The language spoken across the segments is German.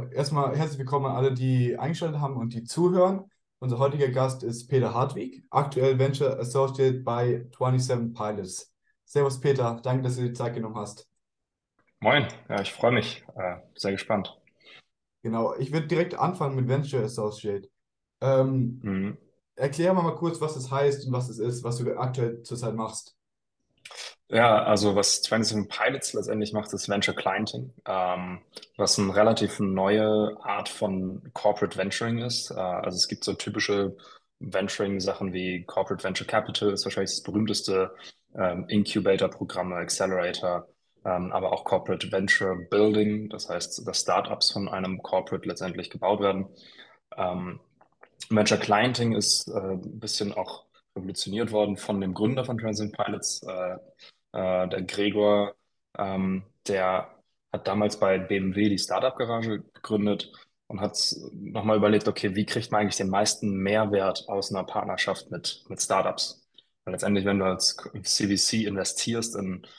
erstmal herzlich willkommen an alle, die eingeschaltet haben und die zuhören. Unser heutiger Gast ist Peter Hartwig, aktuell Venture Associate bei 27 Pilots. Servus Peter, danke, dass du dir die Zeit genommen hast. Moin, ja, ich freue mich, sehr gespannt. Genau, ich würde direkt anfangen mit Venture Associate. Ähm, Mhm. Erklär mal kurz, was das heißt und was es ist, was du aktuell zurzeit machst. Ja, also was 27 Pilots letztendlich macht, ist Venture Clienting, was eine relativ neue Art von Corporate Venturing ist. Also es gibt so typische Venturing-Sachen wie Corporate Venture Capital, ist wahrscheinlich das berühmteste, Incubator-Programme, Accelerator, aber auch Corporate Venture Building, das heißt, dass Startups von einem Corporate letztendlich gebaut werden. Ähm, Venture Clienting ist ein bisschen auch revolutioniert worden von dem Gründer von Transient Pilots, der Gregor, der hat damals bei BMW die Startup-Garage gegründet und hat nochmal überlegt, okay, wie kriegt man eigentlich den meisten Mehrwert aus einer Partnerschaft mit Startups? Weil letztendlich, wenn du als CVC investierst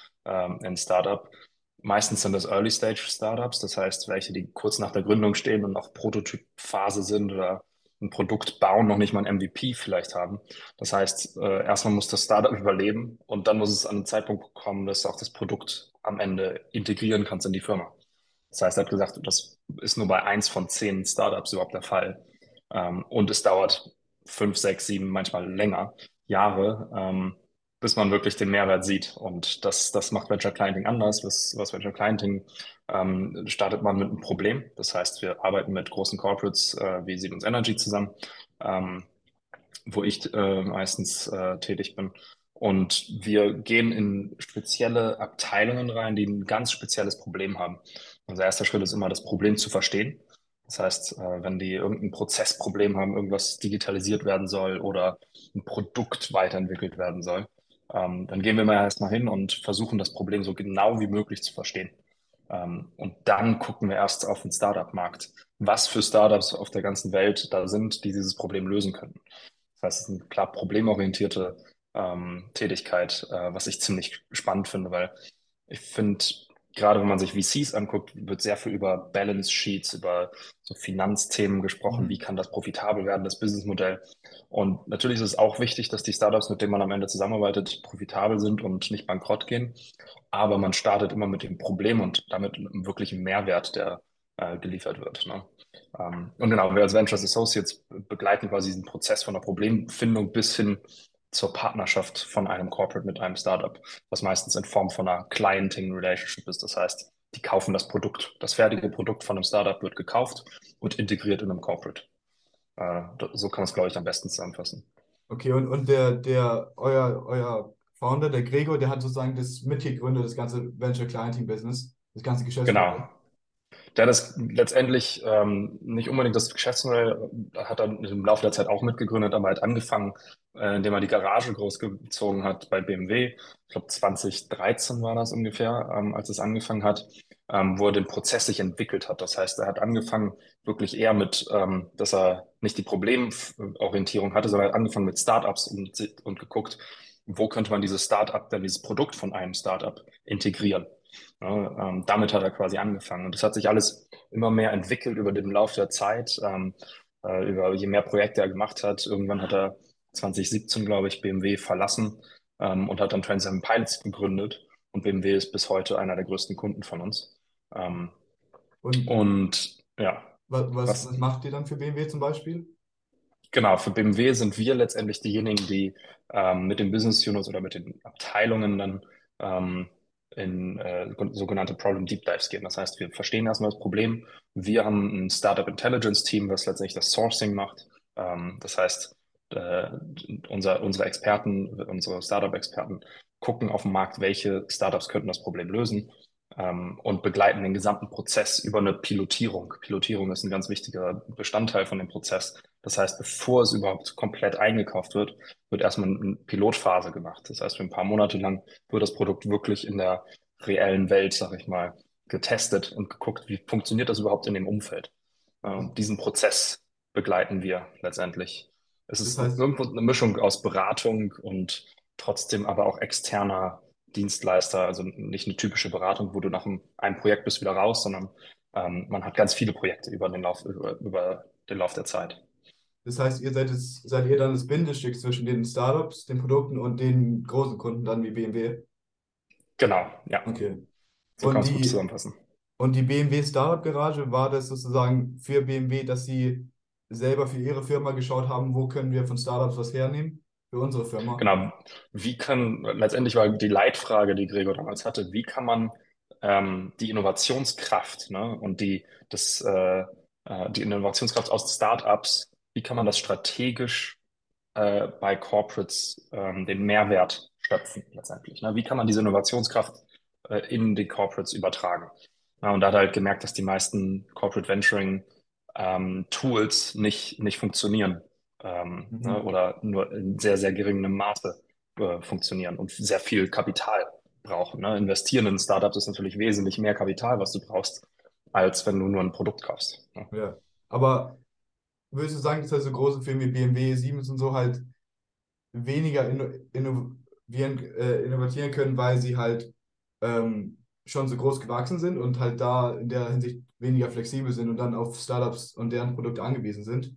in Startup, meistens sind das Early-Stage-Startups, das heißt, welche, die kurz nach der Gründung stehen und noch Prototypphase sind oder ein Produkt bauen, noch nicht mal ein MVP vielleicht haben. Das heißt, erstmal muss das Startup überleben und dann muss es an einen Zeitpunkt kommen, dass du auch das Produkt am Ende integrieren kannst in die Firma. Das heißt, er hat gesagt, das ist nur bei 1 von 10 Startups überhaupt der Fall. Und es dauert 5, 6, 7, manchmal länger, Jahre, bis man wirklich den Mehrwert sieht. Und das macht Venture Clienting anders. Was Venture Clienting startet man mit einem Problem. Das heißt, wir arbeiten mit großen Corporates wie Siemens Energy zusammen, ähm, wo ich meistens tätig bin. Und wir gehen in spezielle Abteilungen rein, die ein ganz spezielles Problem haben. Unser erster Schritt ist immer, das Problem zu verstehen. Das heißt, wenn die irgendein Prozessproblem haben, irgendwas digitalisiert werden soll oder ein Produkt weiterentwickelt werden soll, dann gehen wir mal erstmal hin und versuchen, das Problem so genau wie möglich zu verstehen. Und dann gucken wir erst auf den Startup-Markt, was für Startups auf der ganzen Welt da sind, die dieses Problem lösen können. Das heißt, es ist eine klar problemorientierte Tätigkeit, was ich ziemlich spannend finde, weil ich finde, gerade wenn man sich VCs anguckt, wird sehr viel über Balance Sheets, über so Finanzthemen gesprochen. Wie Mhm. kann das profitabel werden, das Businessmodell? Und natürlich ist es auch wichtig, dass die Startups, mit denen man am Ende zusammenarbeitet, profitabel sind und nicht bankrott gehen. Aber man startet immer mit dem Problem und damit einem wirklichen Mehrwert, der geliefert wird. Ne? Und genau, wir als Ventures Associates begleiten quasi diesen Prozess von der Problemfindung bis hin zur Partnerschaft von einem Corporate mit einem Startup, was meistens in Form von einer Clienting Relationship ist. Das heißt, die kaufen das Produkt. Das fertige Produkt von einem Startup wird gekauft und integriert in einem Corporate. So kann man es, glaube ich, am besten zusammenfassen. Okay, und euer Founder, der Gregor, der hat sozusagen das mitgegründet, das ganze Venture Clienting Business, das ganze Genau. Geschäftsmodell. Der hat das letztendlich nicht unbedingt das Geschäftsmodell, hat er im Laufe der Zeit auch mitgegründet, aber er hat angefangen, indem er die Garage großgezogen hat bei BMW. Ich glaube 2013 war das ungefähr, als es angefangen hat, wo er den Prozess sich entwickelt hat. Das heißt, er hat angefangen wirklich eher mit, dass er nicht die Problemorientierung hatte, sondern er hat angefangen mit Startups und geguckt, wo könnte man dieses Startup, dann dieses Produkt von einem Startup integrieren. Ja, damit hat er quasi angefangen. Und das hat sich alles immer mehr entwickelt über den Lauf der Zeit, über je mehr Projekte er gemacht hat. Irgendwann hat er 2017, glaube ich, BMW verlassen, und hat dann Trans7 Pilots gegründet. Und BMW ist bis heute einer der größten Kunden von uns. Ähm, Und und ja, was was macht ihr dann für BMW zum Beispiel? genau, für BMW sind wir letztendlich diejenigen, die mit den Business Units oder mit den Abteilungen dann in sogenannte Problem Deep Dives gehen. Das heißt, wir verstehen erstmal das Problem. Wir haben ein Startup Intelligence Team, was letztendlich das Sourcing macht. Das heißt, äh, unsere Experten, unsere Startup-Experten gucken auf dem Markt, welche Startups könnten das Problem lösen, und begleiten den gesamten Prozess über eine Pilotierung. Pilotierung ist ein ganz wichtiger Bestandteil von dem Prozess. Das heißt, bevor es überhaupt komplett eingekauft wird, wird erstmal eine Pilotphase gemacht. Das heißt, für ein paar Monate lang wird das Produkt wirklich in der reellen Welt, sag ich mal, getestet und geguckt, wie funktioniert das überhaupt in dem Umfeld. Diesen Prozess begleiten wir letztendlich. Es Das ist heißt, irgendwo eine Mischung aus Beratung und trotzdem aber auch externer Dienstleister, also nicht eine typische Beratung, wo du nach einem Projekt bist wieder raus, sondern Man hat ganz viele Projekte über den Lauf der Zeit. Das heißt, seid ihr dann das Bindestück zwischen den Startups, den Produkten und den großen Kunden dann wie BMW? Genau, ja, Okay. so kann Und man es gut die, zusammenfassen. und die BMW Startup Garage, war das sozusagen für BMW, dass sie selber für ihre Firma geschaut haben, wo können wir von Startups was hernehmen? Für unsere Firma. Genau, letztendlich war die Leitfrage, die Gregor damals hatte, wie kann man die Innovationskraft, ne, und die Innovationskraft aus Startups, wie kann man das strategisch bei Corporates den Mehrwert schöpfen letztendlich. Ne? Wie kann man diese Innovationskraft in die Corporates übertragen? Ja, und da hat er halt gemerkt, dass die meisten Corporate Venturing Tools nicht funktionieren, ne? Mhm. Oder nur in sehr, sehr geringem Maße funktionieren und sehr viel Kapital brauchen. Ne? Investieren in Startups ist natürlich wesentlich mehr Kapital, was du brauchst, als wenn du nur ein Produkt kaufst. Ne? Ja. Aber würdest du sagen, dass halt so große Firmen wie BMW, Siemens und so halt weniger innovatieren können, weil sie halt schon so groß gewachsen sind und halt da in der Hinsicht weniger flexibel sind und dann auf Startups und deren Produkte angewiesen sind?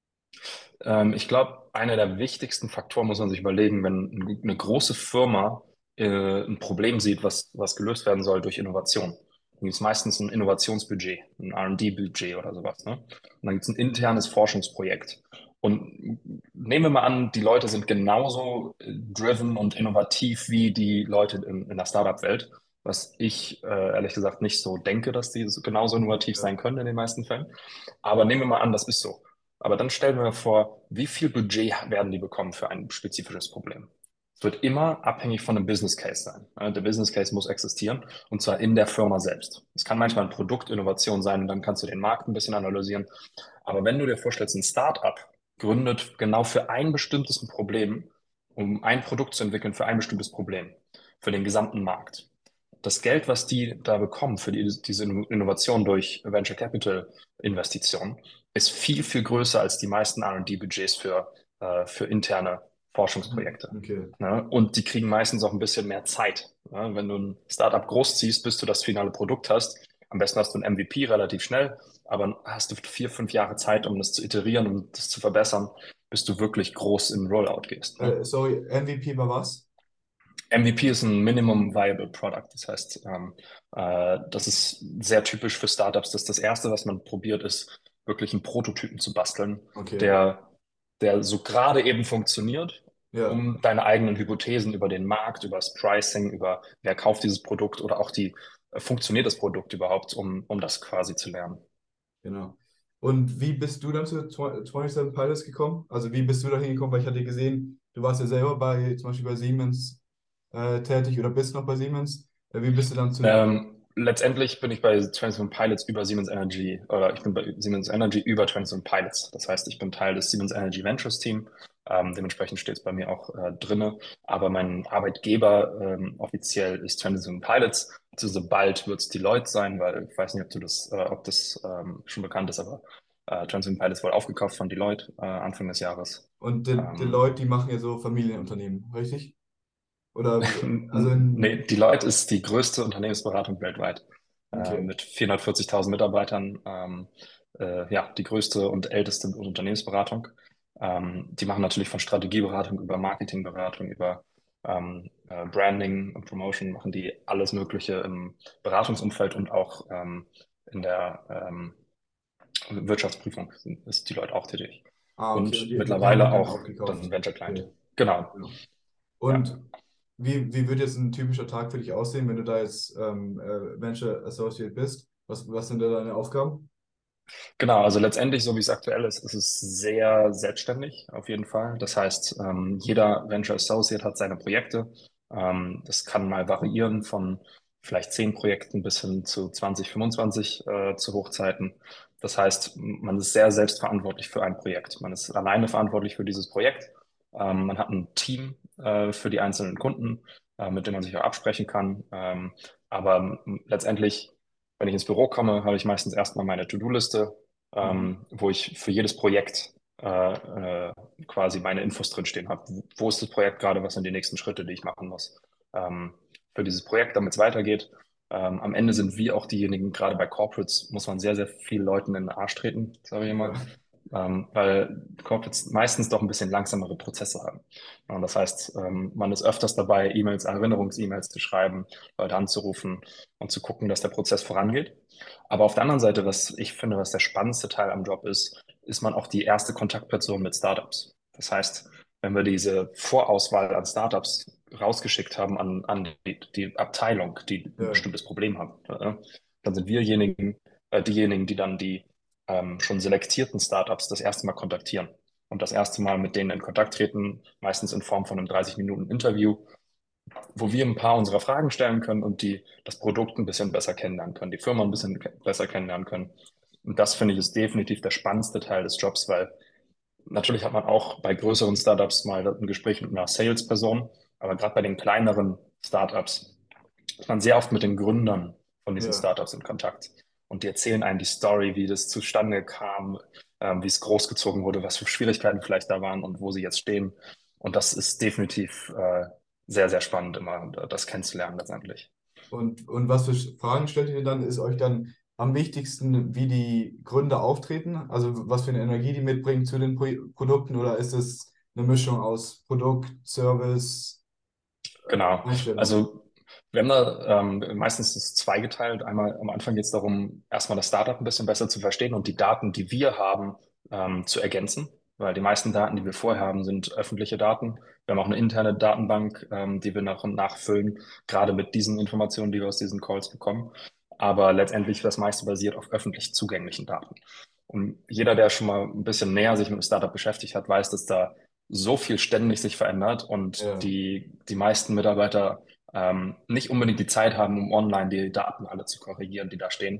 Ich glaube, einer der wichtigsten Faktoren muss man sich überlegen, wenn eine große Firma ein Problem sieht, was gelöst werden soll durch Innovation. Dann gibt es meistens ein Innovationsbudget, ein R&D-Budget oder sowas, ne? Und dann gibt es ein internes Forschungsprojekt. Und nehmen wir mal an, die Leute sind genauso driven und innovativ wie die Leute in der Startup-Welt, was ich ehrlich gesagt nicht so denke, dass die genauso innovativ Ja. sein können in den meisten Fällen. Aber nehmen wir mal an, das ist so. Aber dann stellen wir vor, wie viel Budget werden die bekommen für ein spezifisches Problem? Es wird immer abhängig von einem Business Case sein. Der Business Case muss existieren und zwar in der Firma selbst. Es kann manchmal eine Produktinnovation sein und dann kannst du den Markt ein bisschen analysieren. Aber wenn du dir vorstellst, ein Startup gründet genau für ein bestimmtes Problem, um ein Produkt zu entwickeln für ein bestimmtes Problem, für den gesamten Markt. Das Geld, was die da bekommen für diese Innovation durch Venture Capital Investitionen, ist viel, viel größer als die meisten R&D-Budgets für interne Mhm. Forschungsprojekte. Okay. Ne? Und die kriegen meistens auch ein bisschen mehr Zeit. Ne? Wenn du ein Startup großziehst, bis du das finale Produkt hast, am besten hast du ein MVP relativ schnell, aber hast du 4, 5 Jahre Zeit, um das zu iterieren, um das zu verbessern, bis du wirklich groß im Rollout gehst. Ne? Sorry, MVP war was? MVP ist ein Minimum Viable Product. Das heißt, das ist sehr typisch für Startups, dass das Erste, was man probiert, ist, wirklich einen Prototypen zu basteln, Okay. der, der so gerade eben funktioniert, Ja, um deine eigenen Hypothesen über den Markt, über das Pricing, über wer kauft dieses Produkt oder auch funktioniert das Produkt überhaupt, um das quasi zu lernen. genau. Und wie bist du dann zu 27 Pilots gekommen? Also wie bist du da hingekommen? Weil ich hatte gesehen, du warst ja selber zum Beispiel bei Siemens tätig oder bist noch bei Siemens. Wie bist du dann zu... Letztendlich bin ich bei 21 Pilots über Siemens Energy, oder ich bin bei Siemens Energy über 21 Pilots. Das heißt, ich bin Teil des Siemens Energy Ventures Team. Dementsprechend steht es bei mir auch drinne. Aber mein Arbeitgeber offiziell ist 21 Pilots. Also bald wird es Deloitte sein, weil ich weiß nicht, ob das schon bekannt ist, aber 21 Pilots wurde aufgekauft von Deloitte Anfang des Jahres. Und die Ähm, Leute, die machen ja so Familienunternehmen, richtig? Oder also Nee, Deloitte ist die größte Unternehmensberatung weltweit okay. mit 440.000 Mitarbeitern. Ja, die größte und älteste Unternehmensberatung. Die machen natürlich von Strategieberatung über Marketingberatung, über Branding und Promotion, machen die alles Mögliche im Beratungsumfeld und auch in der Wirtschaftsprüfung ist Deloitte auch tätig. Ah, okay. Und Und die haben die mittlerweile dann auch dann aufgekauft. Venture Client. Okay. Genau, Ja. ja. Und wie wird jetzt ein typischer Tag für dich aussehen, wenn du da jetzt Venture Associate bist? Was sind da deine Aufgaben? Genau, also letztendlich, so wie es aktuell ist, ist es sehr selbstständig auf jeden Fall. Das heißt, jeder Venture Associate hat seine Projekte. Das kann mal variieren von vielleicht 10 Projekten bis hin zu 20, 25 zu Hochzeiten. Das heißt, man ist sehr selbstverantwortlich für ein Projekt. Man ist alleine verantwortlich für dieses Projekt. Man hat ein Team für die einzelnen Kunden, mit dem man sich auch absprechen kann. Aber letztendlich, wenn ich ins Büro komme, habe ich meistens erstmal meine To-Do-Liste, Mhm. wo ich für jedes Projekt quasi meine Infos drinstehen habe. Wo ist das Projekt gerade? Was sind die nächsten Schritte, die ich machen muss für dieses Projekt, damit es weitergeht? Am Ende sind wir auch diejenigen, gerade bei Corporates muss man sehr, sehr vielen Leuten in den Arsch treten, sage ich immer, Ja, weil Corporates meistens doch ein bisschen langsamere Prozesse haben. Und das heißt, man ist öfters dabei, E-Mails, Erinnerungs-E-Mails zu schreiben, Leute anzurufen und zu gucken, dass der Prozess vorangeht. Aber auf der anderen Seite, was ich finde, was der spannendste Teil am Job ist, ist man auch die erste Kontaktperson mit Startups. Das heißt, wenn wir diese Vorauswahl an Startups rausgeschickt haben an die Abteilung, die ein ja. bestimmtes Problem hat, dann sind diejenigen, die dann die schon selektierten Startups das erste Mal kontaktieren und das erste Mal mit denen in Kontakt treten, meistens in Form von einem 30 Minuten Interview, wo wir ein paar unserer Fragen stellen können und die das Produkt ein bisschen besser kennenlernen können, die Firma ein bisschen besser kennenlernen können. Und das finde ich ist definitiv der spannendste Teil des Jobs, weil natürlich hat man auch bei größeren Startups mal ein Gespräch mit einer Salesperson, aber gerade bei den kleineren Startups ist man sehr oft mit den Gründern von diesen Ja. Startups in Kontakt. Und die erzählen einem die Story, wie das zustande kam, wie es großgezogen wurde, was für Schwierigkeiten vielleicht da waren und wo sie jetzt stehen. Und das ist definitiv sehr, sehr spannend, immer das kennenzulernen letztendlich. Und was für Fragen stellt ihr dann? Ist euch dann am wichtigsten, wie die Gründer auftreten? Also was für eine Energie die mitbringen zu den Produkten? Oder ist es eine Mischung aus Produkt, Service, Genau. Einstellung? Also wir haben da meistens das zweigeteilt. Einmal am Anfang geht es darum, erstmal das Startup ein bisschen besser zu verstehen und die Daten, die wir haben, zu ergänzen. Weil die meisten Daten, die wir vorher haben, sind öffentliche Daten. Wir haben auch eine interne Datenbank, die wir nach und nach füllen, gerade mit diesen Informationen, die wir aus diesen Calls bekommen. Aber letztendlich das meiste basiert auf öffentlich zugänglichen Daten. Und jeder, der schon mal ein bisschen näher sich mit dem Startup beschäftigt hat, weiß, dass da so viel ständig sich verändert und Ja. die meisten Mitarbeiter nicht unbedingt die Zeit haben, um online die Daten alle zu korrigieren, die da stehen,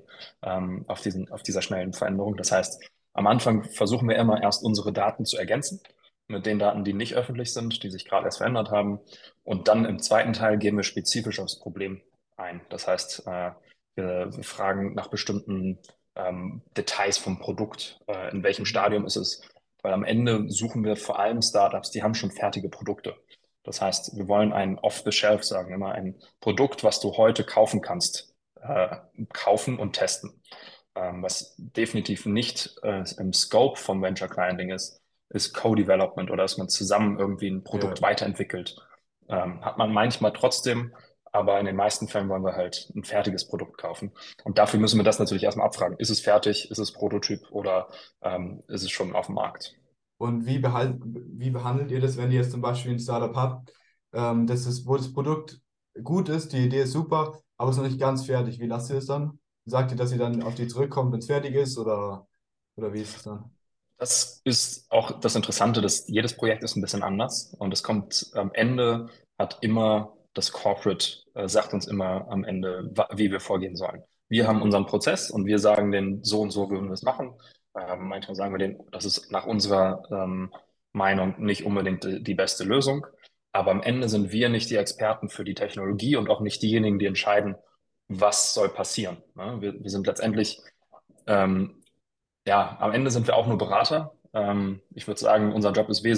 auf dieser schnellen Veränderung. Das heißt, am Anfang versuchen wir immer erst unsere Daten zu ergänzen mit den Daten, die nicht öffentlich sind, die sich gerade erst verändert haben. Und dann im zweiten Teil gehen wir spezifisch aufs Problem ein. Das heißt, wir fragen nach bestimmten Details vom Produkt, in welchem Stadium ist es, weil am Ende suchen wir vor allem Startups, die haben schon fertige Produkte. Das heißt, wir wollen ein Off-the-Shelf, sagen wir mal, ein Produkt, was du heute kaufen kannst, kaufen und testen. Was definitiv nicht im Scope vom Venture Clienting ist Co-Development oder dass man zusammen irgendwie ein Ja. Produkt weiterentwickelt. Hat man manchmal trotzdem, aber in den meisten Fällen wollen wir halt ein fertiges Produkt kaufen. Und dafür müssen wir das natürlich erstmal abfragen. Ist es fertig? Ist es Prototyp oder ist es schon auf dem Markt? Und wie behandelt ihr das, wenn ihr jetzt zum Beispiel ein Startup habt, wo das Produkt gut ist, die Idee ist super, aber es ist noch nicht ganz fertig? Wie lasst ihr es dann? Sagt ihr, dass ihr dann auf die zurückkommt, wenn es fertig ist, oder wie ist es dann? Das ist auch das Interessante, dass jedes Projekt ist ein bisschen anders und es kommt am Ende, hat immer das Corporate, sagt uns immer am Ende, wie wir vorgehen sollen. Wir haben Okay. unseren Prozess und wir sagen denen, so und so würden wir es machen. Manchmal sagen wir denen, das ist nach unserer Meinung nicht unbedingt die beste Lösung. Aber am Ende sind wir nicht die Experten für die Technologie und auch nicht diejenigen, die entscheiden, was soll passieren. Ne? Wir sind letztendlich ähm, ja, am Ende sind wir auch nur Berater. Ich würde sagen, unser Job ist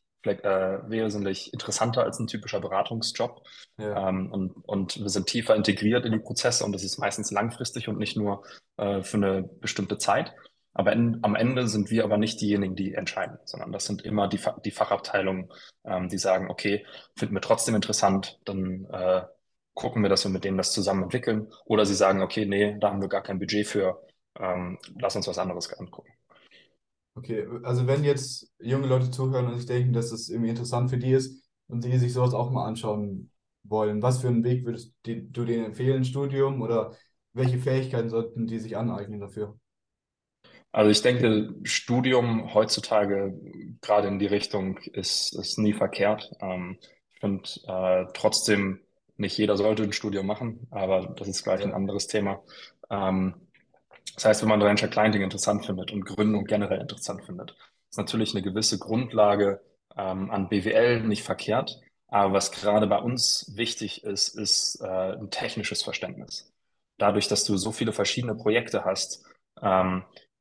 wesentlich interessanter als ein typischer Beratungsjob. Ja. Und wir sind tiefer integriert in die Prozesse und das ist meistens langfristig und nicht nur für eine bestimmte Zeit. Aber am Ende sind wir aber nicht diejenigen, die entscheiden, sondern das sind immer die Fachabteilungen, die sagen, okay, finden wir trotzdem interessant, dann gucken wir, dass wir mit denen das zusammen entwickeln. Oder sie sagen, okay, nee, da haben wir gar kein Budget für, lass uns was anderes angucken. Okay, also wenn jetzt junge Leute zuhören und sich denken, dass das irgendwie interessant für die ist und die sich sowas auch mal anschauen wollen, was für einen Weg du denen empfehlen, Studium oder welche Fähigkeiten sollten die sich aneignen dafür? Also ich denke, Studium heutzutage gerade in die Richtung ist nie verkehrt. Ich finde trotzdem, nicht jeder sollte ein Studium machen, aber das ist gleich ein Ja, anderes Thema. Ähm, Das heißt, wenn man Venture Clienting interessant findet und Gründung generell interessant findet, ist natürlich eine gewisse Grundlage an BWL nicht verkehrt. Aber was gerade bei uns wichtig ist ein technisches Verständnis. Dadurch, dass du so viele verschiedene Projekte hast,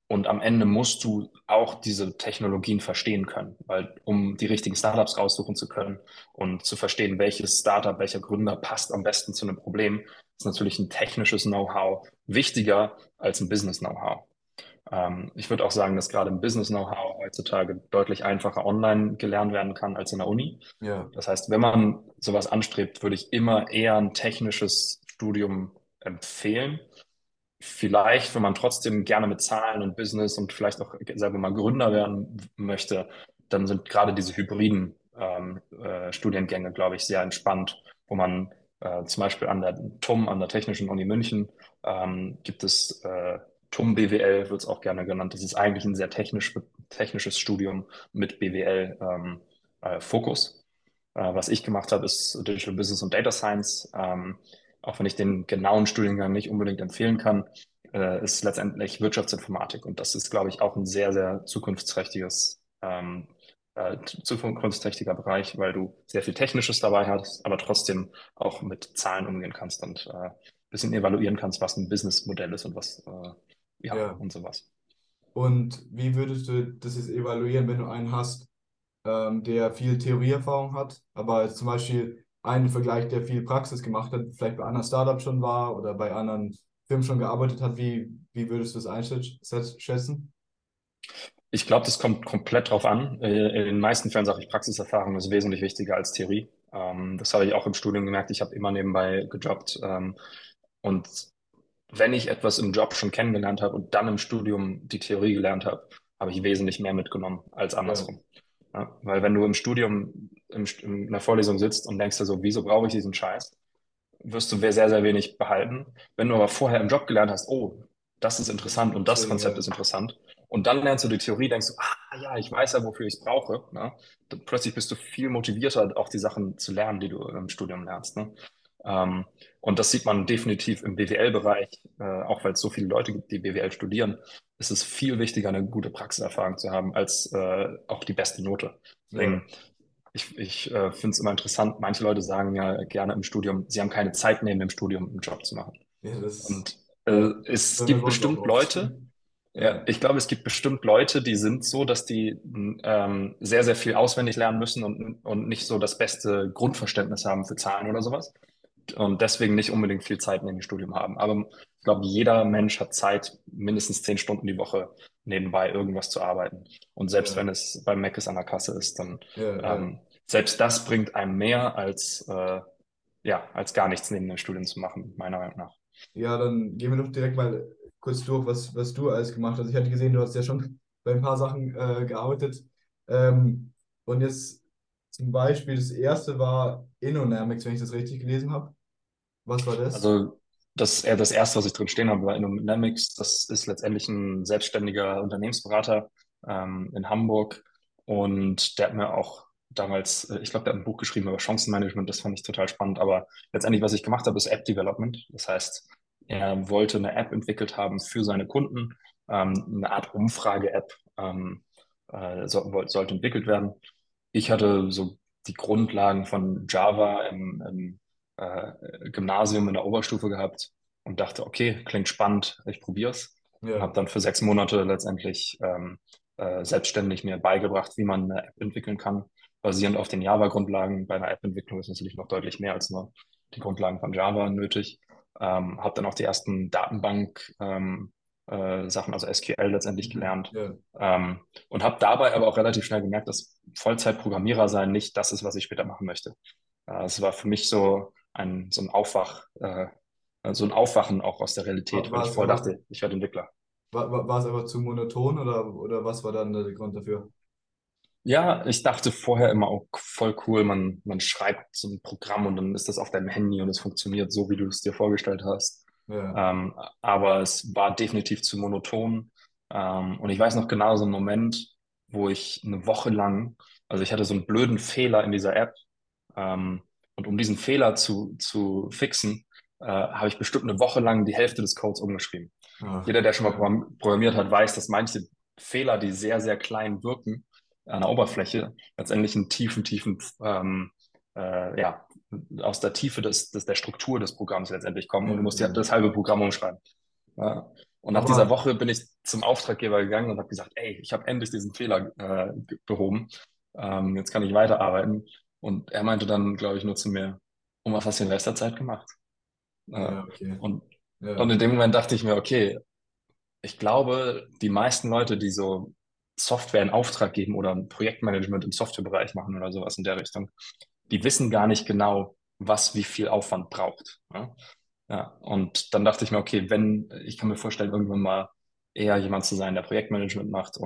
Und am Ende musst du auch diese Technologien verstehen können, weil um die richtigen Startups raussuchen zu können und zu verstehen, welches Startup, welcher Gründer passt am besten zu einem Problem, ist natürlich ein technisches Know-how wichtiger als ein Business-Know-how. Ich würde auch sagen, dass gerade ein Business-Know-how heutzutage deutlich einfacher online gelernt werden kann als in der Uni. Ja, Das heißt, wenn man sowas anstrebt, würde ich immer eher ein technisches Studium empfehlen. Vielleicht, wenn man trotzdem gerne mit Zahlen und Business und vielleicht auch selber mal Gründer werden möchte, dann sind gerade diese hybriden Studiengänge, glaube ich, sehr entspannt, wo man zum Beispiel an der TUM, an der Technischen Uni München, gibt es TUM BWL, wird es auch gerne genannt. Das ist eigentlich ein sehr technisches Studium mit BWL Fokus. Was ich gemacht habe, ist Digital Business und Data Science. Auch wenn ich den genauen Studiengang nicht unbedingt empfehlen kann, ist letztendlich Wirtschaftsinformatik. Und das ist, glaube ich, auch ein sehr, sehr zukunftsträchtiger Bereich, weil du sehr viel Technisches dabei hast, aber trotzdem auch mit Zahlen umgehen kannst und ein bisschen evaluieren kannst, was ein Businessmodell ist und was, ja, ja. und sowas. Und wie würdest du das jetzt evaluieren, wenn du einen hast, der viel Theorieerfahrung hat, aber jetzt zum Beispiel einen Vergleich, der viel Praxis gemacht hat, vielleicht bei anderen Startups schon war oder bei anderen Firmen schon gearbeitet hat, wie würdest du das einschätzen? Ich glaube, das kommt komplett drauf an. In den meisten Fällen sage ich, Praxiserfahrung ist wesentlich wichtiger als Theorie. Das habe ich auch im Studium gemerkt. Ich habe immer nebenbei gejobbt. Und wenn ich etwas im Job schon kennengelernt habe und dann im Studium die Theorie gelernt habe, habe ich wesentlich mehr mitgenommen als Ja, andersrum. Ja, weil wenn du im Studium in der Vorlesung sitzt und denkst dir so, wieso brauche ich diesen Scheiß, wirst du sehr, sehr wenig behalten. Wenn du aber vorher im Job gelernt hast, oh, das ist interessant und das deswegen, Konzept ja, ist interessant, und dann lernst du die Theorie, denkst du, ah ja, ich weiß ja, wofür ich es brauche. Ne? Dann plötzlich bist du viel motivierter, auch die Sachen zu lernen, die du im Studium lernst. Ne? Ähm, und das sieht man definitiv im BWL-Bereich, auch weil es so viele Leute gibt, die BWL studieren, ist es viel wichtiger, eine gute Praxiserfahrung zu haben, als auch die beste Note. ja, Deswegen ich finde es immer interessant. Manche Leute sagen ja gerne im Studium, sie haben keine Zeit neben dem Studium einen Job zu machen. ja, das, Und ja, es hören wir gibt bei uns auch bestimmt oft. Leute, ja, Ja, ich glaube, es gibt bestimmt Leute, die sind so, dass die sehr, sehr viel auswendig lernen müssen und nicht so das beste Grundverständnis haben für Zahlen oder sowas und deswegen nicht unbedingt viel Zeit neben dem Studium haben. Aber ich glaube, jeder Mensch hat Zeit, mindestens 10 Stunden die Woche nebenbei irgendwas zu arbeiten. Und selbst ja, wenn es beim Mc's an der Kasse ist, dann ja, ja. selbst das bringt einem mehr als, ja, als gar nichts neben dem Studium zu machen, meiner Meinung nach. Ja, dann gehen wir doch direkt mal kurz durch, was du alles gemacht hast. Ich hatte gesehen, du hast ja schon bei ein paar Sachen gearbeitet. Ähm, und jetzt zum Beispiel, das erste war Innodynamics, wenn ich das richtig gelesen habe. Was war das? Also das Erste, was ich drin stehen habe, war Innominics. Das ist letztendlich ein selbstständiger Unternehmensberater in Hamburg. Und der hat mir auch damals, ich glaube, der hat ein Buch geschrieben über Chancenmanagement. Das fand ich total spannend. Aber letztendlich, was ich gemacht habe, ist App Development. Das heißt, er wollte eine App entwickelt haben für seine Kunden, eine Art Umfrage-App sollte entwickelt werden. Ich hatte so die Grundlagen von Java im Gymnasium in der Oberstufe gehabt und dachte, okay, klingt spannend, ich probiere es. Und habe Ja, dann für 6 Monate letztendlich selbstständig mir beigebracht, wie man eine App entwickeln kann, basierend auf den Java-Grundlagen. Bei einer App-Entwicklung ist natürlich noch deutlich mehr als nur die Grundlagen von Java nötig. Habe dann auch die ersten Datenbank Sachen, also SQL letztendlich mhm. gelernt. Ja. Und habe dabei aber auch relativ schnell gemerkt, dass Vollzeitprogrammierer sein nicht das ist, was ich später machen möchte. Es war für mich so ein Aufwachen auch aus der Realität, weil War ich es vorher einfach, dachte, ich werde Entwickler. war es einfach zu monoton oder was war dann der Grund dafür? Ja, ich dachte vorher immer auch voll cool, man schreibt so ein Programm und dann ist das auf deinem Handy und es funktioniert so, wie du es dir vorgestellt hast. Ja, Aber es war definitiv zu monoton. Und ich weiß noch genau so einen Moment, wo ich eine Woche lang, also ich hatte so einen blöden Fehler in dieser App, ähm, und um diesen Fehler zu fixen, habe ich bestimmt eine Woche lang die Hälfte des Codes umgeschrieben. ach, Jeder, der schon mal ja, programmiert hat, weiß, dass manche Fehler, die sehr, sehr klein wirken, an der Oberfläche, letztendlich einen tiefen, ja, aus der Tiefe der Struktur des Programms letztendlich kommen und du ja, musst ja ja, das halbe Programm umschreiben. Ja. Und nach dieser Aber Woche bin ich zum Auftraggeber gegangen und habe gesagt, ey, ich habe endlich diesen Fehler behoben. Jetzt kann ich weiterarbeiten. Und er meinte dann, glaube ich, nur zu mir, und was hast du den Rest der Zeit gemacht? Äh, ja, okay. und, und Ja, in dem Moment dachte ich mir, okay, ich glaube, die meisten Leute, die so Software in Auftrag geben oder ein Projektmanagement im Softwarebereich machen oder sowas in der Richtung, die wissen gar nicht genau, was wie viel Aufwand braucht. Ja? Ja, und dann dachte ich mir, okay, ich kann mir vorstellen, irgendwann mal eher jemand zu sein, der Projektmanagement macht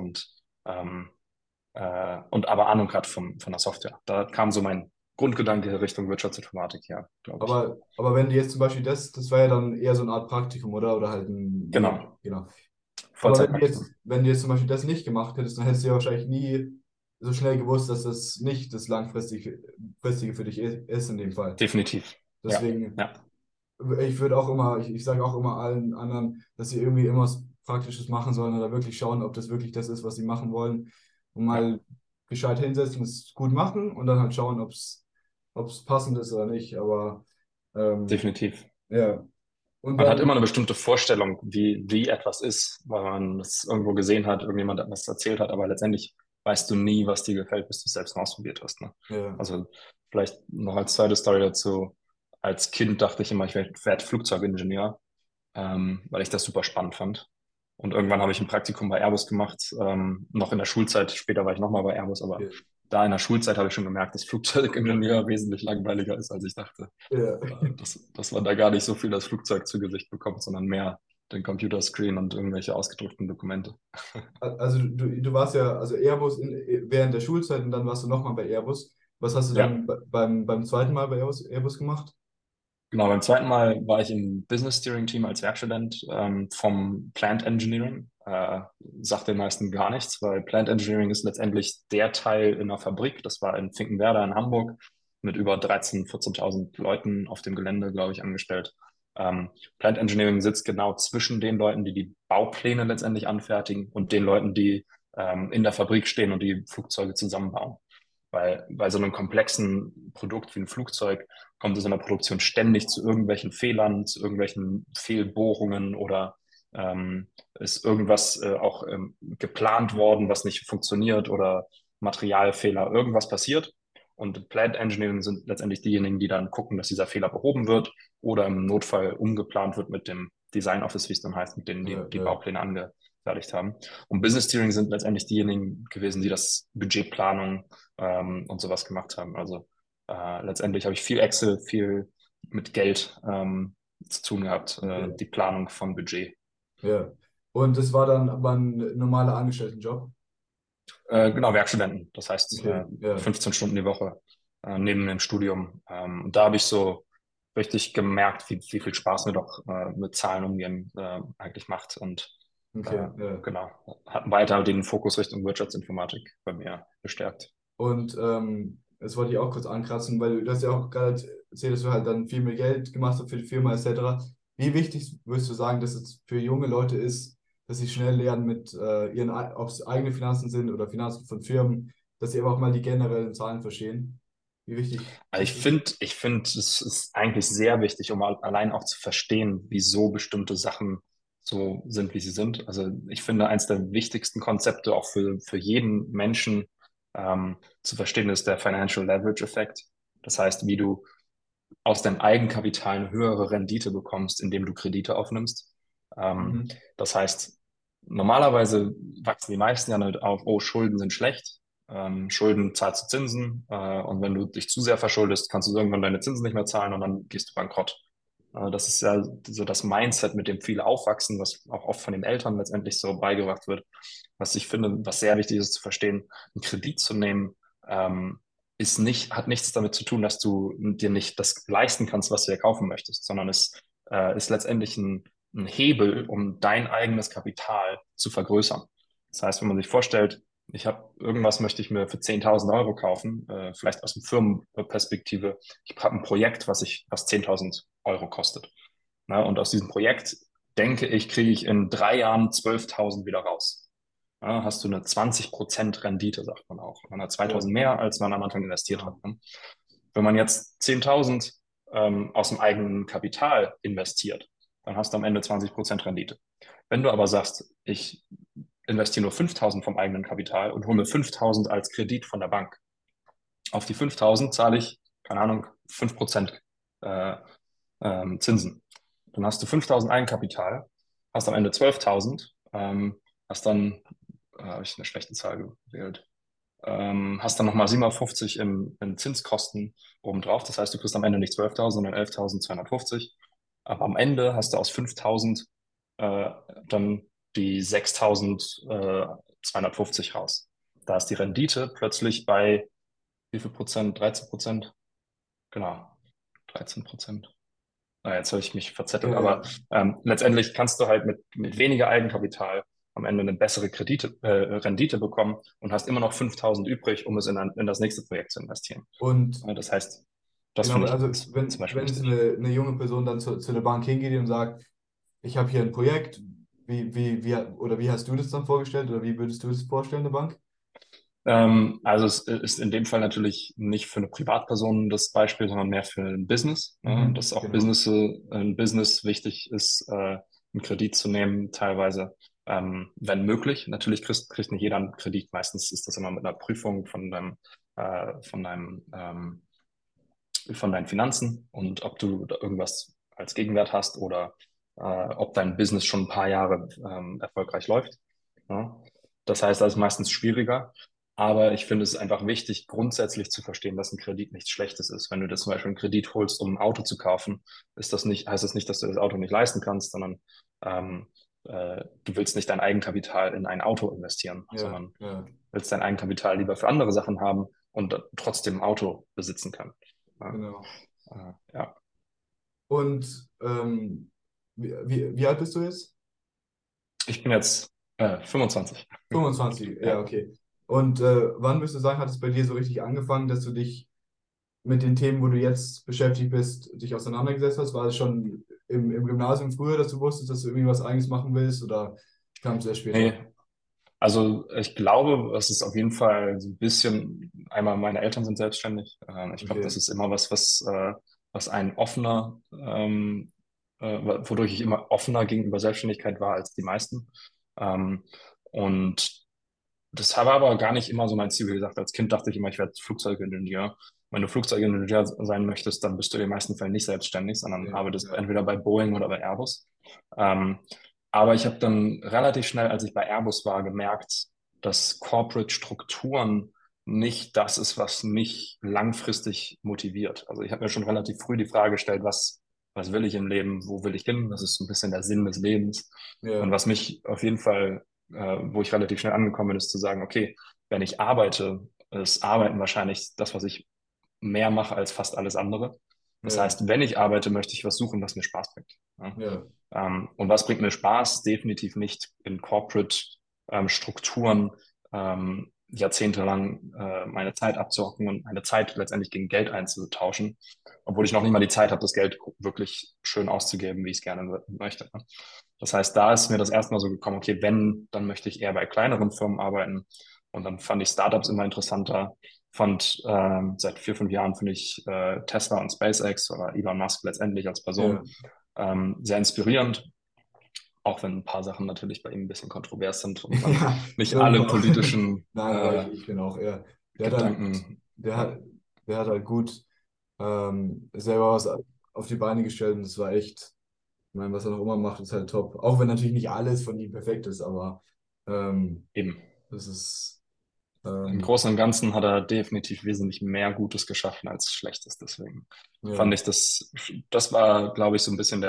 und aber Ahnung hat von der Software. Da kam so mein Grundgedanke Richtung Wirtschaftsinformatik her, glaube ich. aber wenn du jetzt zum Beispiel das war ja dann eher so eine Art Praktikum, oder? Oder halt Genau, genau. Aber Vollzeitpraktikum. wenn du jetzt zum Beispiel das nicht gemacht hättest, dann hättest du ja wahrscheinlich nie so schnell gewusst, dass das nicht das Langfristige für dich ist in dem Fall. Definitiv. Ja, Deswegen, ja, ich würde auch immer, ich sage auch immer allen anderen, dass sie irgendwie immer was Praktisches machen sollen oder wirklich schauen, ob das wirklich das ist, was sie machen wollen. Und ja, mal gescheit hinsetzen, es gut machen und dann halt schauen, ob es passend ist oder nicht. Aber ähm, definitiv. ja. Und Man hat immer dann, eine bestimmte Vorstellung, wie etwas ist, weil man es irgendwo gesehen hat, irgendjemand etwas erzählt hat, aber letztendlich weißt du nie, was dir gefällt, bis du es selbst mal ausprobiert hast. Ne? ja, Also vielleicht noch als zweite Story dazu. Als Kind dachte ich immer, ich werde Flugzeugingenieur, weil ich das super spannend fand. Und irgendwann habe ich ein Praktikum bei Airbus gemacht, noch in der Schulzeit. Später war ich nochmal bei Airbus, aber ja, da in der Schulzeit habe ich schon gemerkt, dass Flugzeugingenieur wesentlich langweiliger ist, als ich dachte. ja. Dass man da gar nicht so viel das Flugzeug zu Gesicht bekommt, sondern mehr den Computerscreen und irgendwelche ausgedruckten Dokumente. Also du warst ja, also Airbus während der Schulzeit und dann warst du nochmal bei Airbus. Was hast du Ja, dann beim zweiten Mal bei Airbus gemacht? genau. Beim zweiten Mal war ich im Business Steering Team als Werkstudent vom Plant Engineering. Sagt den meisten gar nichts, weil Plant Engineering ist letztendlich der Teil in einer Fabrik. Das war in Finkenwerder in Hamburg mit über 13.000, 14.000 Leuten auf dem Gelände, glaube ich, angestellt. Plant Engineering sitzt genau zwischen den Leuten, die die Baupläne letztendlich anfertigen und den Leuten, die in der Fabrik stehen und die Flugzeuge zusammenbauen. Weil bei so einem komplexen Produkt wie ein Flugzeug kommt es in der Produktion ständig zu irgendwelchen Fehlern, zu irgendwelchen Fehlbohrungen oder ist irgendwas auch geplant worden, was nicht funktioniert oder Materialfehler, irgendwas passiert. Und Plant Engineering sind letztendlich diejenigen, die dann gucken, dass dieser Fehler behoben wird oder im Notfall umgeplant wird mit dem Design Office, wie es dann heißt, mit denen Ja, die ja, Baupläne angefertigt haben. Und Business Steering sind letztendlich diejenigen gewesen, die das Budgetplanung und sowas gemacht haben. Also letztendlich habe ich viel Excel, viel mit Geld zu tun gehabt, okay. die Planung von Budget. Ja. Und das war dann aber ein normaler Angestelltenjob. Genau, Werkstudenten, das heißt Okay, ja. 15 Stunden die Woche neben dem Studium. Und da habe ich so richtig gemerkt, wie viel Spaß mir doch mit Zahlen umgehen eigentlich macht. Und Okay, ja. genau, hat weiter den Fokus Richtung Wirtschaftsinformatik bei mir bestärkt. Und das wollte ich auch kurz ankratzen, weil du hast ja auch gerade erzählt, dass du halt dann viel mehr Geld gemacht hast für die Firma etc. Wie wichtig würdest du sagen, dass es für junge Leute ist, dass sie schnell lernen mit ob es eigene Finanzen sind oder Finanzen von Firmen, dass sie aber auch mal die generellen Zahlen verstehen? Wie wichtig Also ist das? ich finde, es ist eigentlich sehr wichtig, um allein auch zu verstehen, wieso bestimmte Sachen so sind, wie sie sind. Also ich finde, eins der wichtigsten Konzepte auch für jeden Menschen zu verstehen ist der Financial Leverage Effekt. Das heißt, wie du aus deinem Eigenkapital eine höhere Rendite bekommst, indem du Kredite aufnimmst. Mhm. Das heißt, normalerweise wachsen die meisten ja damit auf, oh, Schulden sind schlecht. Schulden zahlst du Zinsen und wenn du dich zu sehr verschuldest, kannst du irgendwann deine Zinsen nicht mehr zahlen und dann gehst du bankrott. Das ist ja so das Mindset, mit dem viele aufwachsen, was auch oft von den Eltern letztendlich so beigebracht wird. Was ich finde, was sehr wichtig ist zu verstehen, einen Kredit zu nehmen, ähm, hat nichts damit zu tun, dass du dir nicht das leisten kannst, was du dir kaufen möchtest, sondern es ist letztendlich ein Hebel, um dein eigenes Kapital zu vergrößern. Das heißt, wenn man sich vorstellt, ich habe irgendwas, möchte ich mir für 10.000 Euro kaufen, vielleicht aus einer Firmenperspektive. Ich habe ein Projekt, was 10.000 Euro kostet. Na, und aus diesem Projekt denke ich, kriege ich in 3 Jahren 12.000 wieder raus. Ja, hast du eine 20% Rendite, sagt man auch. Man hat Ja, 2.000 mehr, als man am Anfang investiert hat. genau. Ne? Wenn man jetzt 10.000 aus dem eigenen Kapital investiert, dann hast du am Ende 20% Rendite. Wenn du aber sagst, ich investiere nur 5.000 vom eigenen Kapital und hole mir 5.000 als Kredit von der Bank. Auf die 5.000 zahle ich, keine Ahnung, 5% äh, Zinsen. Dann hast du 5.000 Eigenkapital, hast am Ende 12.000, hast dann, habe ich eine schlechte Zahl gewählt, hast dann nochmal 750 in Zinskosten obendrauf. Das heißt, du kriegst am Ende nicht 12.000, sondern 11.250. Aber am Ende hast du aus 5.000 äh, dann die 6.250 raus. Da ist die Rendite plötzlich bei wie viel Prozent? 13%? Genau, 13%. Jetzt habe ich mich verzettelt, Ja, aber ja. letztendlich kannst du halt mit weniger Eigenkapital am Ende eine bessere Rendite bekommen und hast immer noch 5.000 übrig, um es in das nächste Projekt zu investieren. Und Das heißt, das genau, finde ich also ist zum Beispiel wenn jetzt wichtig. eine junge Person dann zu der Bank hingeht und sagt, ich habe hier ein Projekt, oder wie hast du das dann vorgestellt oder wie würdest du das vorstellen, eine Bank? Also es ist in dem Fall natürlich nicht für eine Privatperson das Beispiel, sondern mehr für ein Business. Ne? Mhm, Dass auch genau. Ein Business wichtig ist, einen Kredit zu nehmen, teilweise, wenn möglich. Natürlich kriegt nicht jeder einen Kredit. Meistens ist das immer mit einer Prüfung äh, von deinem, ähm, von deinen Finanzen und ob du da irgendwas als Gegenwert hast oder ob dein Business schon ein paar Jahre erfolgreich läuft. Ja. Das heißt, das ist meistens schwieriger. Aber ich finde es einfach wichtig, grundsätzlich zu verstehen, dass ein Kredit nichts Schlechtes ist. Wenn du dir zum Beispiel einen Kredit holst, um ein Auto zu kaufen, heißt das nicht, dass du das Auto nicht leisten kannst, sondern ähm, du willst nicht dein Eigenkapital in ein Auto investieren, Ja, sondern ja, willst dein Eigenkapital lieber für andere Sachen haben und trotzdem ein Auto besitzen können. Ja. genau. Ja. Und wie alt bist du jetzt? Ich bin jetzt 25. 25, ja, Ja. okay. Und wann würdest du sagen, hat es bei dir so richtig angefangen, dass du dich mit den Themen, wo du jetzt beschäftigt bist, dich auseinandergesetzt hast? War es schon im Gymnasium früher, dass du wusstest, dass du irgendwie was Eigenes machen willst oder kam es erst später? Nee, also ich glaube, es ist auf jeden Fall so ein bisschen, einmal meine Eltern sind selbstständig. Ich glaube, Okay, das ist immer was ein offener, wodurch ich immer offener gegenüber Selbstständigkeit war als die meisten. Ähm, und das war aber gar nicht immer so mein Ziel. Wie gesagt, als Kind dachte ich immer, ich werde Flugzeugingenieur. Wenn du Flugzeugingenieur sein möchtest, dann bist du in den meisten Fällen nicht selbstständig, sondern okay, arbeitest ja, entweder bei Boeing oder bei Airbus. Ähm, aber ich habe dann relativ schnell, als ich bei Airbus war, gemerkt, dass Corporate-Strukturen nicht das ist, was mich langfristig motiviert. Also ich habe mir schon relativ früh die Frage gestellt, was will ich im Leben, wo will ich hin, was ist so ein bisschen der Sinn des Lebens. Und ja, was mich auf jeden Fall wo ich relativ schnell angekommen bin, ist zu sagen, okay, wenn ich arbeite, ist Arbeiten wahrscheinlich das, was ich mehr mache als fast alles andere. Das ja, heißt, wenn ich arbeite, möchte ich was suchen, was mir Spaß bringt. Ja? ja, Und was bringt mir Spaß? Definitiv nicht in Corporate Strukturen jahrzehntelang meine Zeit abzocken und meine Zeit letztendlich gegen Geld einzutauschen, obwohl ich noch nicht mal die Zeit habe, das Geld wirklich schön auszugeben, wie ich es gerne möchte. Ne? Das heißt, da ist mir das erstmal so gekommen, okay, wenn, dann möchte ich eher bei kleineren Firmen arbeiten. Und dann fand ich Startups immer interessanter. Seit 4, 5 Jahren finde ich Tesla und SpaceX oder Elon Musk letztendlich als Person ja. sehr inspirierend, auch wenn ein paar Sachen natürlich bei ihm ein bisschen kontrovers sind und man Ja, nicht alle irgendwo. politischen Nein, aber ich bin auch eher, der hat halt, Gedanken, der ja, hat, der hat halt gut selber was auf die Beine gestellt und das war echt, ich meine, was er noch immer macht, ist halt top. Auch wenn natürlich nicht alles von ihm perfekt ist, aber ähm, eben. das ist, Im ähm, Großen und Ganzen hat er definitiv wesentlich mehr Gutes geschaffen als Schlechtes. Deswegen fand ja, ich das war, glaube ich, so ein bisschen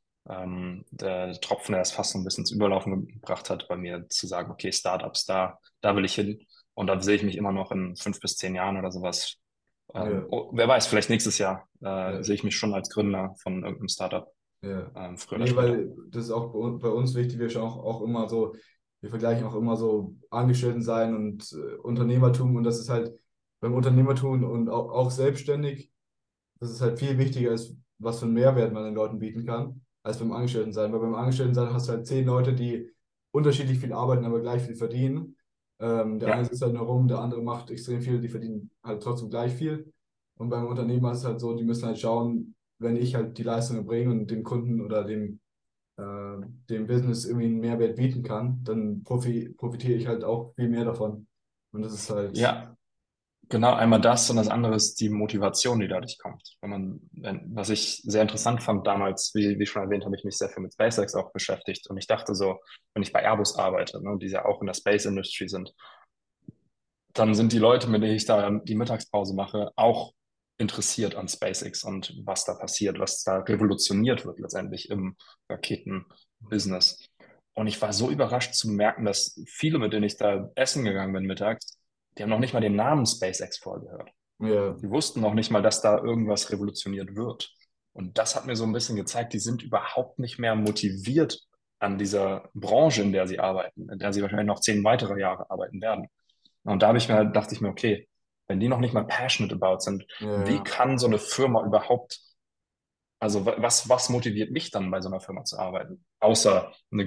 der Tropfen, der es fast so ein bisschen ins Überlaufen gebracht hat, bei mir zu sagen, okay, Startups, da will ich hin. Und da sehe ich mich immer noch in 5 bis 10 Jahren oder sowas. ja, Wer weiß, vielleicht nächstes Jahr ja, sehe ich mich schon als Gründer von irgendeinem Startup, ja. früher oder Nee, später. weil das ist auch bei uns wichtig, wir schauen auch immer so, wir vergleichen auch immer so Angestellten-Sein und Unternehmertum und das ist halt beim Unternehmertum und auch selbstständig. Das ist halt viel wichtiger, als was für einen Mehrwert man den Leuten bieten kann, als beim Angestelltensein. Weil beim Angestelltensein hast du halt 10 Leute, die unterschiedlich viel arbeiten, aber gleich viel verdienen. Der eine Ja, sitzt halt nur rum, der andere macht extrem viel, die verdienen halt trotzdem gleich viel. Und beim Unternehmer ist es halt so, die müssen halt schauen, wenn ich halt die Leistung erbringe und dem Kunden oder dem dem Business irgendwie einen Mehrwert bieten kann, dann profitiere ich halt auch viel mehr davon. Und das ist halt, Ja, genau, einmal das und das andere ist die Motivation, die dadurch kommt. Was ich sehr interessant fand damals, wie schon erwähnt, habe ich mich sehr viel mit SpaceX auch beschäftigt. Und ich dachte so, wenn ich bei Airbus arbeite, ne, die ja auch in der Space Industry sind, dann sind die Leute, mit denen ich da die Mittagspause mache, auch interessiert an SpaceX und was da passiert, was da revolutioniert wird letztendlich im Raketenbusiness. Und ich war so überrascht zu merken, dass viele, mit denen ich da essen gegangen bin mittags, die haben noch nicht mal den Namen SpaceX vorher gehört. ja, Die wussten noch nicht mal, dass da irgendwas revolutioniert wird. Und das hat mir so ein bisschen gezeigt, die sind überhaupt nicht mehr motiviert an dieser Branche, in der sie arbeiten, in der sie wahrscheinlich noch 10 weitere Jahre arbeiten werden. Und da dachte ich mir, okay, wenn die noch nicht mal passionate about sind, ja, wie ja. kann so eine Firma überhaupt, also was motiviert mich dann bei so einer Firma zu arbeiten? Außer eine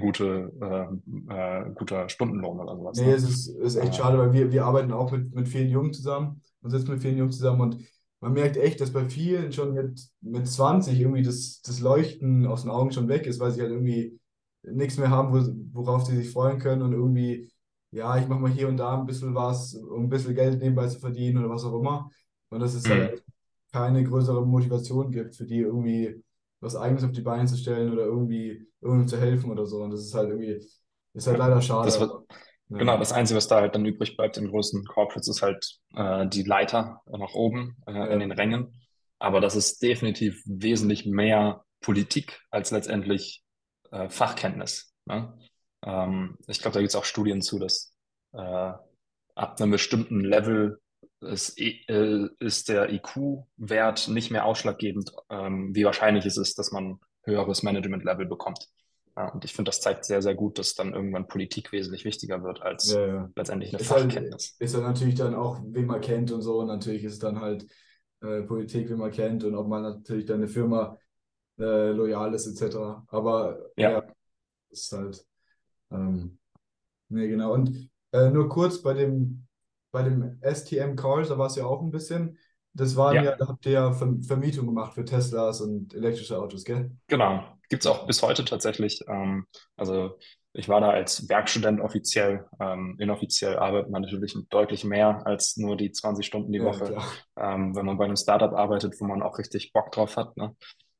guter Stundenlohn oder sowas, Nee, ne? ist echt Äh, schade, weil wir arbeiten auch mit vielen Jungen zusammen und sitzen mit vielen Jungen zusammen und man merkt echt, dass bei vielen schon mit 20 irgendwie das Leuchten aus den Augen schon weg ist, weil sie halt irgendwie nichts mehr haben, worauf sie sich freuen können und irgendwie, ja, ich mache mal hier und da ein bisschen was, um ein bisschen Geld nebenbei zu verdienen oder was auch immer. Und dass es halt mh. echt keine größere Motivation gibt, für die irgendwie was Eigenes auf die Beine zu stellen oder irgendwie irgendjemandem zu helfen oder so. Und das ist halt irgendwie, ist halt Ja. leider schade, Das, aber. genau, Ja, das Einzige, was da halt dann übrig bleibt in großen Corporates, ist halt die Leiter nach oben in ja, den Rängen. Aber das ist definitiv wesentlich mehr Politik als letztendlich Fachkenntnis. Ne? Ich glaube, da gibt es auch Studien zu, dass ab einem bestimmten Level ist der IQ-Wert nicht mehr ausschlaggebend, wie wahrscheinlich es ist, dass man höheres Management-Level bekommt. Ja, und ich finde, das zeigt sehr, sehr gut, dass dann irgendwann Politik wesentlich wichtiger wird ja, als ja. letztendlich eine Ist Fachkenntnis. ist halt natürlich dann auch, wen man kennt und so. Und natürlich ist dann halt Politik, wen man kennt und ob man natürlich dann eine Firma loyal ist, etc. Aber ja, Ja, ist halt, nee, genau. Und nur kurz bei dem STM Cars, da war es ja auch ein bisschen. Das waren ja, ja, da habt ihr ja Vermietung gemacht für Teslas und elektrische Autos, gell? genau. Gibt es Ja, auch bis heute tatsächlich. Also ich war da als Werkstudent offiziell. Inoffiziell arbeitet man natürlich deutlich mehr als nur die 20 Stunden die ja, Woche, klar. wenn man bei einem Startup arbeitet, wo man auch richtig Bock drauf hat. Ne?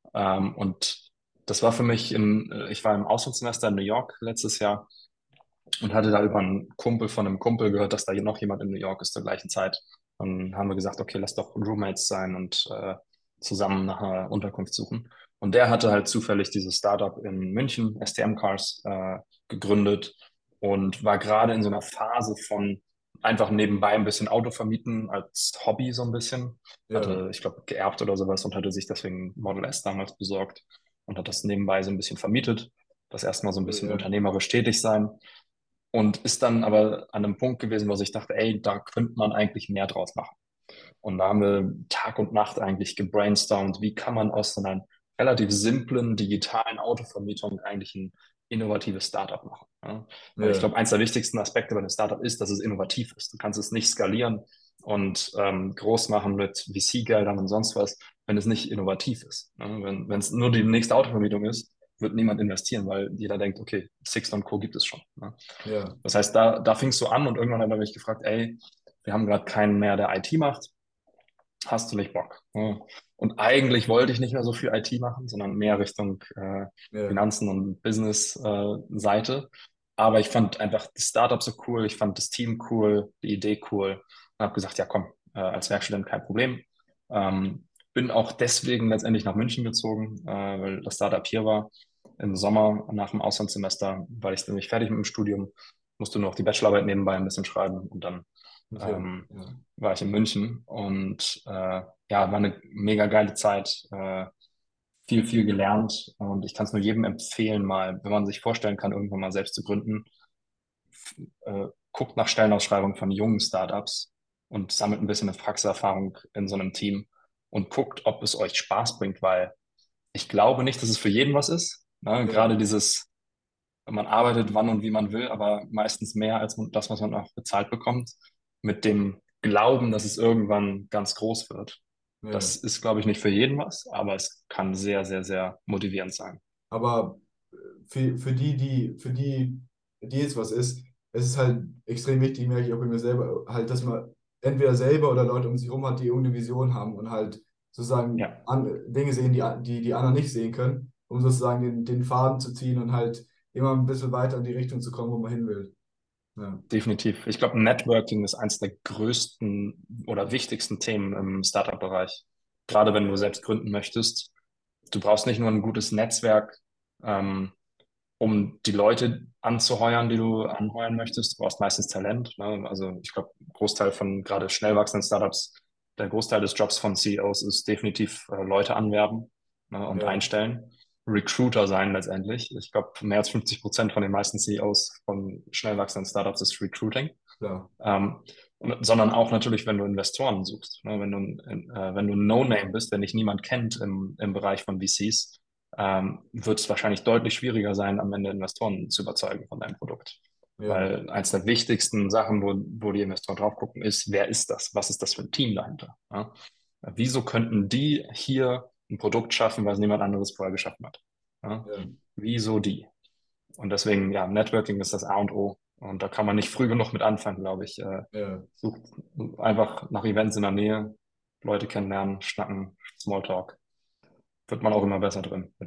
Und das war für mich ich war im Auslandssemester in New York letztes Jahr und hatte da über einen Kumpel von einem Kumpel gehört, dass da noch jemand in New York ist zur gleichen Zeit. Dann haben wir gesagt, okay, lass doch Roommates sein und zusammen nach einer Unterkunft suchen. Und der hatte halt zufällig dieses Startup in München, STM Cars, gegründet und war gerade in so einer Phase von einfach nebenbei ein bisschen Auto vermieten als Hobby so ein bisschen. Ja, Hatte, ich glaube, geerbt oder sowas und hatte sich deswegen Model S damals besorgt und hat das nebenbei so ein bisschen vermietet. Das erstmal so ein bisschen ja, unternehmerisch tätig sein und ist dann aber an einem Punkt gewesen, wo ich dachte, ey, da könnte man eigentlich mehr draus machen. Und da haben wir Tag und Nacht eigentlich gebrainstormt, wie kann man aus so einer relativ simplen digitalen Autovermietung eigentlich ein innovatives Startup machen. Ja? Weil ich ja, glaube, eins der wichtigsten Aspekte bei einem Startup ist, dass es innovativ ist. Du kannst es nicht skalieren und groß machen mit VC-Geldern und sonst was, wenn es nicht innovativ ist. Ja? Wenn es nur die nächste Autovermietung ist, wird niemand investieren, weil jeder denkt, okay, Sixt und Co. gibt es schon. Ne? ja, Das heißt, da fing es so an und irgendwann hat er mich gefragt, ey, wir haben gerade keinen mehr, der IT macht. Hast du nicht Bock? Ja. Und eigentlich wollte ich nicht mehr so viel IT machen, sondern mehr Richtung ja, Finanzen und Business-Seite. Aber ich fand einfach das Startup so cool, ich fand das Team cool, die Idee cool und habe gesagt, ja komm, als Werkstudent kein Problem. Bin auch deswegen letztendlich nach München gezogen, weil das Startup hier war im Sommer nach dem Auslandssemester, weil ich nämlich fertig mit dem Studium, musste nur noch die Bachelorarbeit nebenbei ein bisschen schreiben und dann okay, ähm, ja. war ich in München und ja, war eine mega geile Zeit, viel, viel gelernt und ich kann es nur jedem empfehlen, mal, wenn man sich vorstellen kann, irgendwann mal selbst zu gründen, guckt nach Stellenausschreibungen von jungen Startups und sammelt ein bisschen eine Praxiserfahrung in so einem Team und guckt, ob es euch Spaß bringt, weil ich glaube nicht, dass es für jeden was ist. Ne? Ja, Gerade dieses, man arbeitet wann und wie man will, aber meistens mehr als das, was man auch bezahlt bekommt, mit dem Glauben, dass es irgendwann ganz groß wird. ja. Das ist, glaube ich, nicht für jeden was, aber es kann sehr, sehr, sehr motivierend sein. Aber für die es was ist, es ist halt extrem wichtig, merke ich auch bei mir selber, halt, dass man entweder selber oder Leute um sich herum hat, die irgendeine Vision haben und halt sozusagen Ja, Dinge sehen, die anderen nicht sehen können, um sozusagen den Faden zu ziehen und halt immer ein bisschen weiter in die Richtung zu kommen, wo man hin will. Ja, definitiv. Ich glaube, Networking ist eines der größten oder wichtigsten Themen im Startup-Bereich. Gerade wenn du selbst gründen möchtest. Du brauchst nicht nur ein gutes Netzwerk, ähm, um die Leute anzuheuern, die du anheuern möchtest. Du brauchst meistens Talent. Ne? Also ich glaube, Großteil von gerade schnell wachsenden Startups, der Großteil des Jobs von CEOs ist definitiv Leute anwerben, ne, und ja, einstellen. Recruiter sein letztendlich. Ich glaube, mehr als 50% von den meisten CEOs von schnell wachsenden Startups ist Recruiting. klar. Ähm, sondern auch natürlich, wenn du Investoren suchst. Ne? Wenn du ein No-Name bist, wenn dich niemand kennt im Bereich von VCs, wird es wahrscheinlich deutlich schwieriger sein, am Ende Investoren zu überzeugen von deinem Produkt. Ja, Weil eins der wichtigsten Sachen, wo die Investoren drauf gucken, ist, wer ist das? Was ist das für ein Team dahinter? Ja? Wieso könnten die hier ein Produkt schaffen, was niemand anderes vorher geschaffen hat? Ja? ja, Wieso die? Und deswegen, ja, Networking ist das A und O. Und da kann man nicht früh genug mit anfangen, glaube ich. ja. Sucht einfach nach Events in der Nähe, Leute kennenlernen, schnacken, Smalltalk. Wird man auch immer besser drin.